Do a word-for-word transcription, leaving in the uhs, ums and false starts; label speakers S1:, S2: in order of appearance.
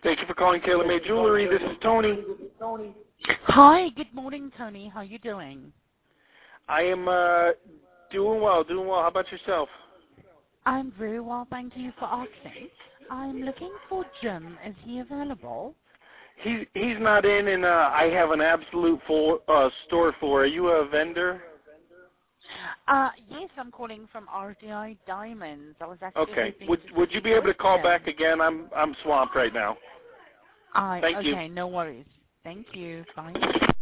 S1: Thank you for calling TaylorMade Jewelry. This is Tony.
S2: Hi, good morning, Tony. How are you doing?
S1: I am uh, doing well, doing well. How about yourself?
S2: I'm very well, thank you for asking. I'm looking for Jim. Is he available?
S1: He, he's not in, and uh, I have an absolute full uh, store for. Are you a vendor?
S2: Uh, yes, I'm calling from R D I Diamonds. I was actually
S1: Okay.
S2: hoping
S1: Would
S2: to
S1: Would you be able to call back again? I'm I'm swamped right now.
S2: I,
S1: Thank you.
S2: okay, no worries. Thank you. Bye.